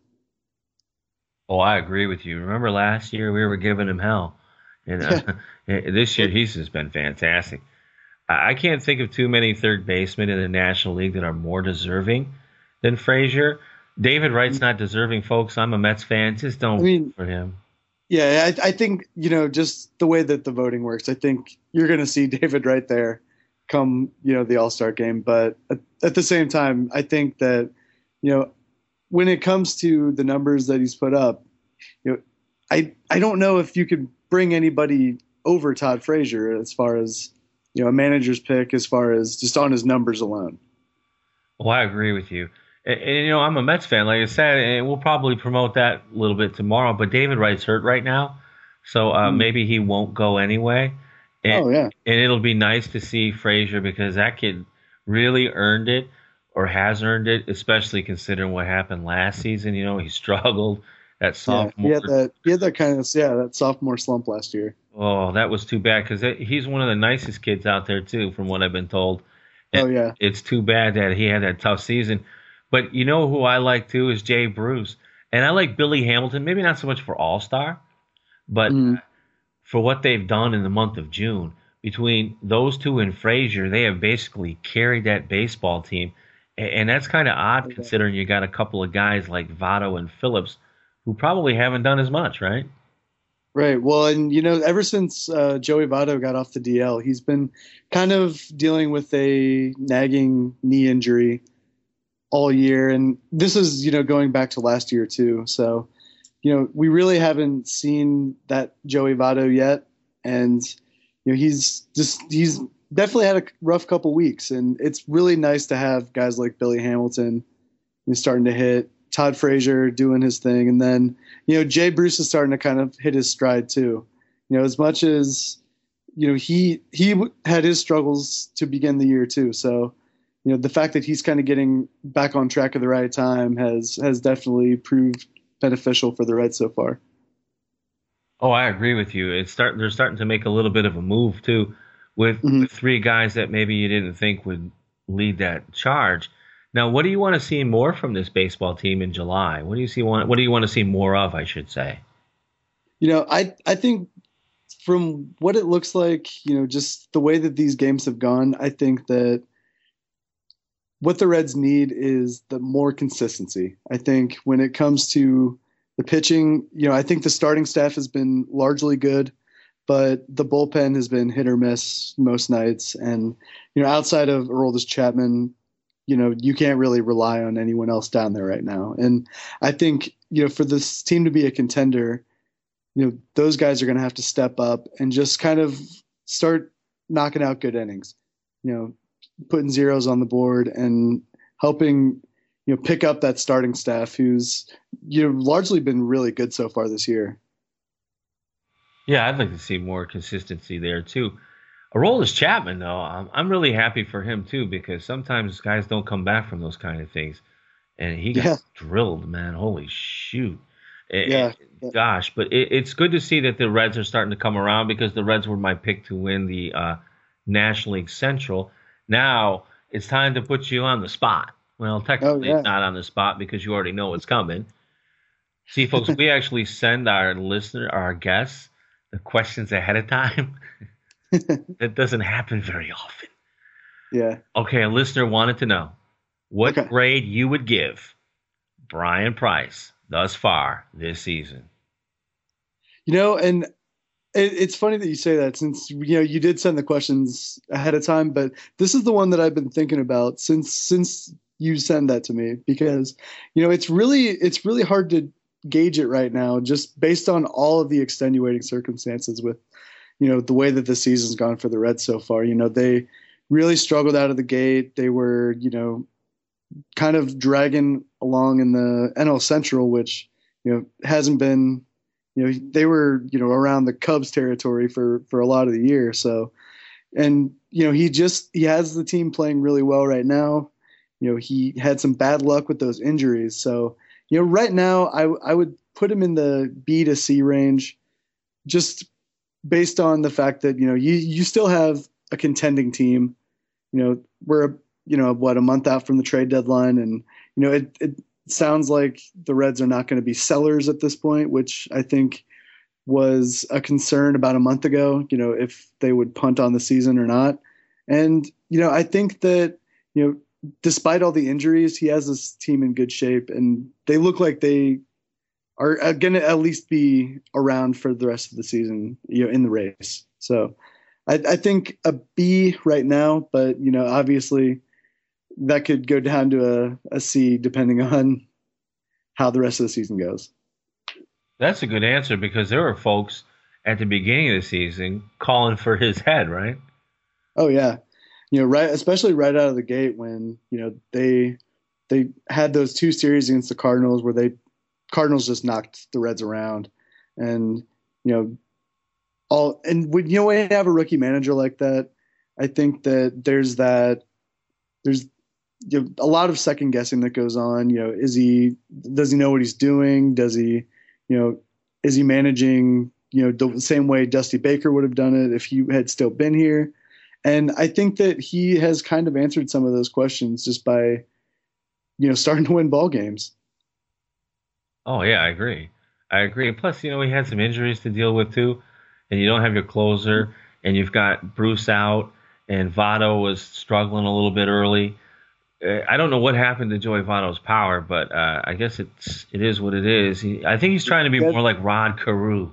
Speaker 2: Oh, I agree with you. Remember last year we were giving him hell, and uh, this year he's just been fantastic. I I can't think of too many third basemen in the National League that are more deserving than Frazier. David Wright's not deserving, folks. I'm a Mets fan. Just don't
Speaker 23: I mean,
Speaker 2: vote for him.
Speaker 23: Yeah, I, I think, you know, just the way that the voting works, I think you're going to see David Wright there come, you know, the All-Star game. But at, at the same time, I think that, you know, when it comes to the numbers that he's put up, you know, I I don't know if you could bring anybody over Todd Frazier as far as, you know, a manager's pick, as far as just on his numbers alone.
Speaker 2: Well, I agree with you. And, and, you know, I'm a Mets fan, like I said, and we'll probably promote that a little bit tomorrow. But David Wright's hurt right now, so uh,
Speaker 23: Mm.
Speaker 2: maybe he won't go anyway. And,
Speaker 23: Oh, yeah.
Speaker 2: And it'll be nice to see Frazier because that kid really earned it or has earned it, especially considering what happened last season. You know, he struggled that
Speaker 23: Yeah,
Speaker 2: sophomore.
Speaker 23: he had that, he had that kind of, yeah, that sophomore slump last year.
Speaker 2: Oh, that was too bad because he's one of the nicest kids out there, too, from what I've been told.
Speaker 23: Oh,
Speaker 2: And
Speaker 23: yeah.
Speaker 2: It's too bad that he had that tough season. But you know who I like, too, is Jay Bruce. And I like Billy Hamilton, maybe not so much for All-Star, but for what they've done in the month of June. Between those two and Frazier, they have basically carried that baseball team. A- And that's kind of odd considering you got a couple of guys like Votto and Phillips who probably haven't done as much, right?
Speaker 23: Right. Well, and, you know, ever since uh, Joey Votto got off the D L, he's been kind of dealing with a nagging knee injury all year. And this is, you know, going back to last year, too. So, you know, we really haven't seen that Joey Votto yet. And, you know, he's just, he's definitely had a rough couple weeks. And it's really nice to have guys like Billy Hamilton who's starting to hit, Todd Frazier doing his thing. And then, you know, Jay Bruce is starting to kind of hit his stride too. You know, as much as, you know, he, he had his struggles to begin the year too. So, you know, the fact that he's kind of getting back on track at the right time has, has definitely proved beneficial for the Reds so far.
Speaker 2: Oh, I agree with you. It's start, they're starting to make a little bit of a move too with, with three guys that maybe you didn't think would lead that charge. Now, what do you want to see more from this baseball team in July? What do you see want? What do you want to see more of? I should say.
Speaker 23: You know, I I think from what it looks like, you know, just the way that these games have gone, I think that what the Reds need is the more consistency. I think when it comes to the pitching, you know, I think the starting staff has been largely good, but the bullpen has been hit or miss most nights. And, you know, outside of Aroldis Chapman, you know, you can't really rely on anyone else down there right now. And I think, you know, for this team to be a contender, you know, those guys are going to have to step up and just kind of start knocking out good innings, you know, putting zeros on the board and helping, you know, pick up that starting staff who's, you know, largely been really good so far this year.
Speaker 2: Yeah, I'd like to see more consistency there too. Aroldis Chapman, though, I'm, I'm really happy for him too, because sometimes guys don't come back from those kind of things. And he got
Speaker 23: Yeah.
Speaker 2: drilled, man. Holy shoot. It-
Speaker 23: Yeah.
Speaker 2: it- gosh, but it, it's good to see that the Reds are starting to come around, because the Reds were my pick to win the uh, National League Central. Now it's time to put you on the spot. Well, technically
Speaker 23: Oh, yeah.
Speaker 2: it's not on the spot because you already know what's coming. See, folks, we actually send our listener, our guests, the questions ahead of time. That doesn't happen very often.
Speaker 23: Yeah.
Speaker 2: Okay, a listener wanted to know what
Speaker 23: Okay.
Speaker 2: grade you would give Brian Price thus far this season.
Speaker 23: You know, and it, it's funny that you say that, since, you know, you did send the questions ahead of time, but this is the one that I've been thinking about since since you sent that to me, because, you know, it's really it's really hard to gauge it right now just based on all of the extenuating circumstances with, you know, the way that the season's gone for the Reds so far. You know, they really struggled out of the gate. They were, you know, kind of dragging along in the N L Central, which, you know, hasn't been, you know, they were, you know, around the Cubs territory for, for a lot of the year. So, and, you know, he just, he has the team playing really well right now. You know, he had some bad luck with those injuries. So, you know, right now I, I would put him in the B to C range, just based on the fact that, you know, you, you still have a contending team. You know, we're, you know, what, a month out from the trade deadline. And, you know, it, it sounds like the Reds are not going to be sellers at this point, which I think was a concern about a month ago, you know, if they would punt on the season or not. And, you know, I think that, you know, despite all the injuries, he has this team in good shape, and they look like they are going to at least be around for the rest of the season, you know, in the race. So I, I think a B right now, but, you know, obviously that could go down to a, a C depending on how the rest of the season goes.
Speaker 2: That's a good answer, because there were folks at the beginning of the season calling for his head, right?
Speaker 23: Oh yeah. You know, right, especially right out of the gate when, you know, they they had those two series against the Cardinals where they Cardinals just knocked the Reds around, and, you know, all and when, you know, when you have a rookie manager like that, I think that there's that there's you know, a lot of second guessing that goes on. You know, is he does he know what he's doing? Does he, you know, is he managing, you know, the same way Dusty Baker would have done it if he had still been here? And I think that he has kind of answered some of those questions just by, you know, starting to win ball games.
Speaker 2: Oh, yeah, I agree. I agree. Plus, you know, he had some injuries to deal with, too. And you don't have your closer. And you've got Bruce out. And Votto was struggling a little bit early. Uh, I don't know what happened to Joey Votto's power, but uh, I guess it's, it is what it is. He, I think he's trying to be more like Rod Carew.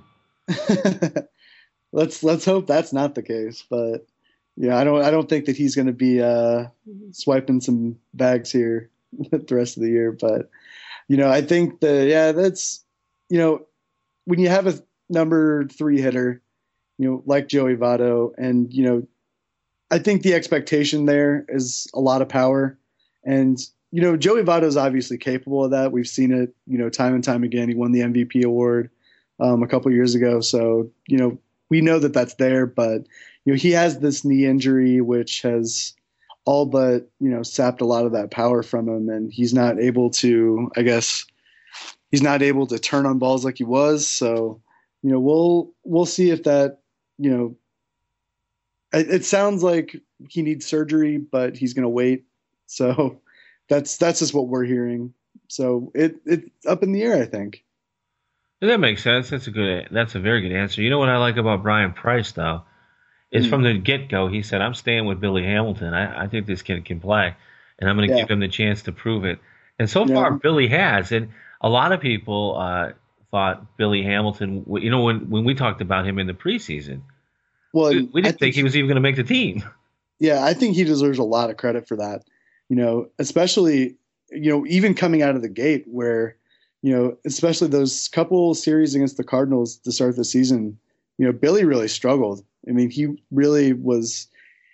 Speaker 23: let's let's hope that's not the case. But, yeah, I don't I don't think that he's going to be uh, swiping some bags here the rest of the year. But, you know, I think that, yeah, that's, you know, when you have a number three hitter, you know, like Joey Votto, and, you know, I think the expectation there is a lot of power. And, you know, Joey Votto is obviously capable of that. We've seen it, you know, time and time again. He won the M V P award um, a couple years ago. So, you know, we know that that's there. But, you know, he has this knee injury, which has all but, you know, sapped a lot of that power from him. And he's not able to, I guess, he's not able to turn on balls like he was. So, you know, we'll we'll see if that, you know, it, it sounds like he needs surgery, but he's going to wait. So that's that's just what we're hearing. So it it's up in the air, I think.
Speaker 2: That makes sense. That's a good. That's a very good answer. You know what I like about Brian Price, though, is mm. from the get-go, he said, "I'm staying with Billy Hamilton. I, I think this kid can play, and I'm going to
Speaker 23: Yeah.
Speaker 2: give him the chance to prove it." And so
Speaker 23: Yeah.
Speaker 2: far, Billy has. And a lot of people uh, thought Billy Hamilton. You know, when when we talked about him in the preseason,
Speaker 23: Well,
Speaker 2: we, we
Speaker 23: I
Speaker 2: didn't think he was even going to make the team.
Speaker 23: Yeah, I think he deserves a lot of credit for that. You know, especially, you know, even coming out of the gate where, you know, especially those couple series against the Cardinals to start the season, you know, Billy really struggled. I mean, he really was,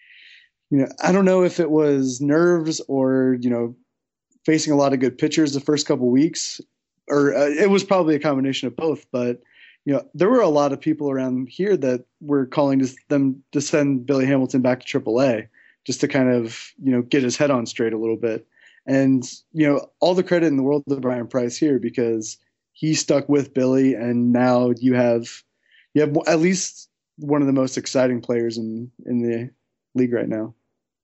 Speaker 23: you know, I don't know if it was nerves or, you know, facing a lot of good pitchers the first couple weeks, or uh, it was probably a combination of both. But, you know, there were a lot of people around here that were calling to them to send Billy Hamilton back to triple A just to kind of, you know, get his head on straight a little bit. And, you know, all the credit in the world to Brian Price here, because he stuck with Billy, and now you have you have at least one of the most exciting players in, in the league right now.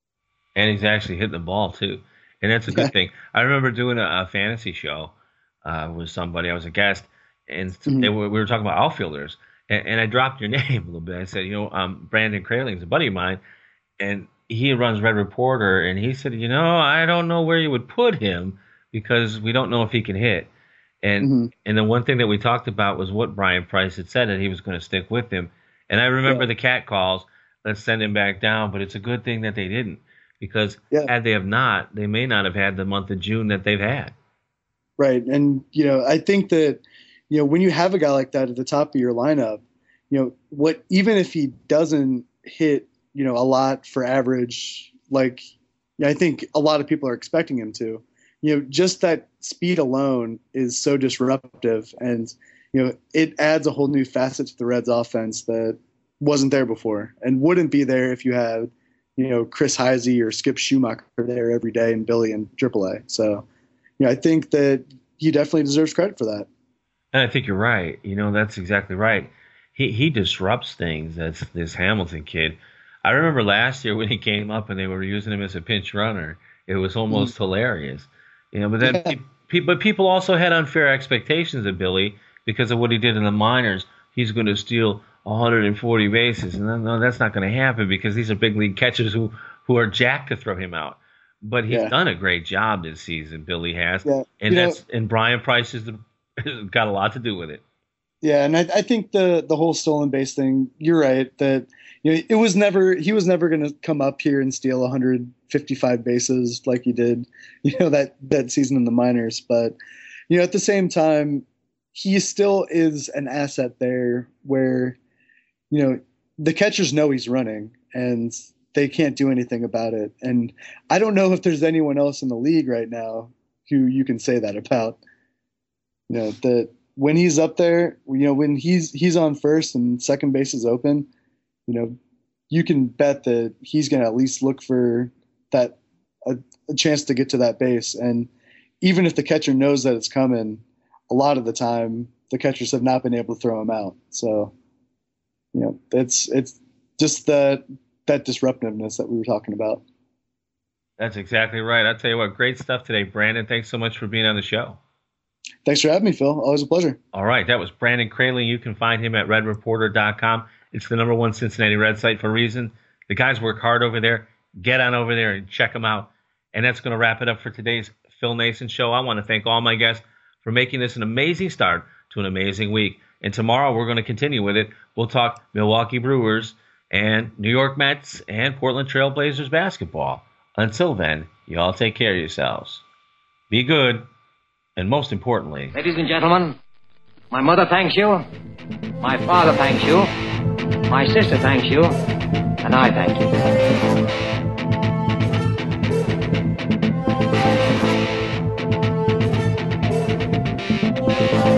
Speaker 2: And he's actually hitting the ball, too. And that's a good thing. I remember doing a, a fantasy show uh, with somebody. I was a guest, and
Speaker 23: Mm-hmm.
Speaker 2: they were, we were talking about outfielders. And, and I dropped your name a little bit. I said, you know, um, Brandon Krayling's a buddy of mine, and he runs Red Reporter. And he said, you know, I don't know where you would put him because we don't know if he can hit. And
Speaker 23: Mm-hmm.
Speaker 2: and the one thing that we talked about was what Brian Price had said, that he was going to stick with him. And I remember
Speaker 23: Yeah.
Speaker 2: the cat calls, let's send him back down. But it's a good thing that they didn't, because
Speaker 23: Yeah.
Speaker 2: had they have not, they may not have had the month of June that they've had.
Speaker 23: Right. And, you know, I think that, you know, when you have a guy like that at the top of your lineup, you know, what, even if he doesn't hit, you know, a lot for average, like, I think a lot of people are expecting him to, you know, just that speed alone is so disruptive. And, you know, it adds a whole new facet to the Reds offense that wasn't there before and wouldn't be there if you had, you know, Chris Heisey or Skip Schumacher there every day and Billy in triple A. So, you know, I think that he definitely deserves credit for that.
Speaker 2: And I think you're right. You know, that's exactly right. He he disrupts things. That's this Hamilton kid. I remember last year when he came up and they were using him as a pinch runner. It was almost mm. hilarious. You know, but then
Speaker 23: Yeah.
Speaker 2: pe- but people also had unfair expectations of Billy because of what he did in the minors. He's going to steal one hundred forty bases, and then, no, that's not going to happen because these are big league catchers who who are jacked to throw him out. But he's
Speaker 23: Yeah.
Speaker 2: done a great job this season. Billy has,
Speaker 23: Yeah.
Speaker 2: and
Speaker 23: You know-
Speaker 2: that's and Brian Price has got a lot to do with it.
Speaker 23: Yeah, and I, I think the the whole stolen base thing, you're right, that you know, it was never he was never going to come up here and steal one hundred fifty-five bases like he did, you know, that that season in the minors. But you know, at the same time, he still is an asset there where, you know, the catchers know he's running and they can't do anything about it. And I don't know if there's anyone else in the league right now who you can say that about. You know, that when he's up there, you know, when he's he's on first and second base is open, you know, you can bet that he's going to at least look for that a, a chance to get to that base. And even if the catcher knows that it's coming, a lot of the time the catchers have not been able to throw him out. So, you know, it's it's just that that disruptiveness that we were talking about.
Speaker 2: That's exactly right. I'll tell you what, great stuff today, Brandon. Thanks so much for being on the show.
Speaker 23: Thanks for having me, Phil. Always a pleasure.
Speaker 2: All right, that was Brandon Krayling. You can find him at red reporter dot com. It's the number one Cincinnati Reds site for a reason. The guys work hard over there. Get on over there and check them out. And that's going to wrap it up for today's Phil Nason Show. I want to thank all my guests for making this an amazing start to an amazing week. And tomorrow we're going to continue with it. We'll talk Milwaukee Brewers and New York Mets and Portland Trail Blazers basketball. Until then, you all take care of yourselves. Be good. And most importantly,
Speaker 13: Ladies and gentlemen, my mother thanks you, my father thanks you, my sister thanks you, and I thank you.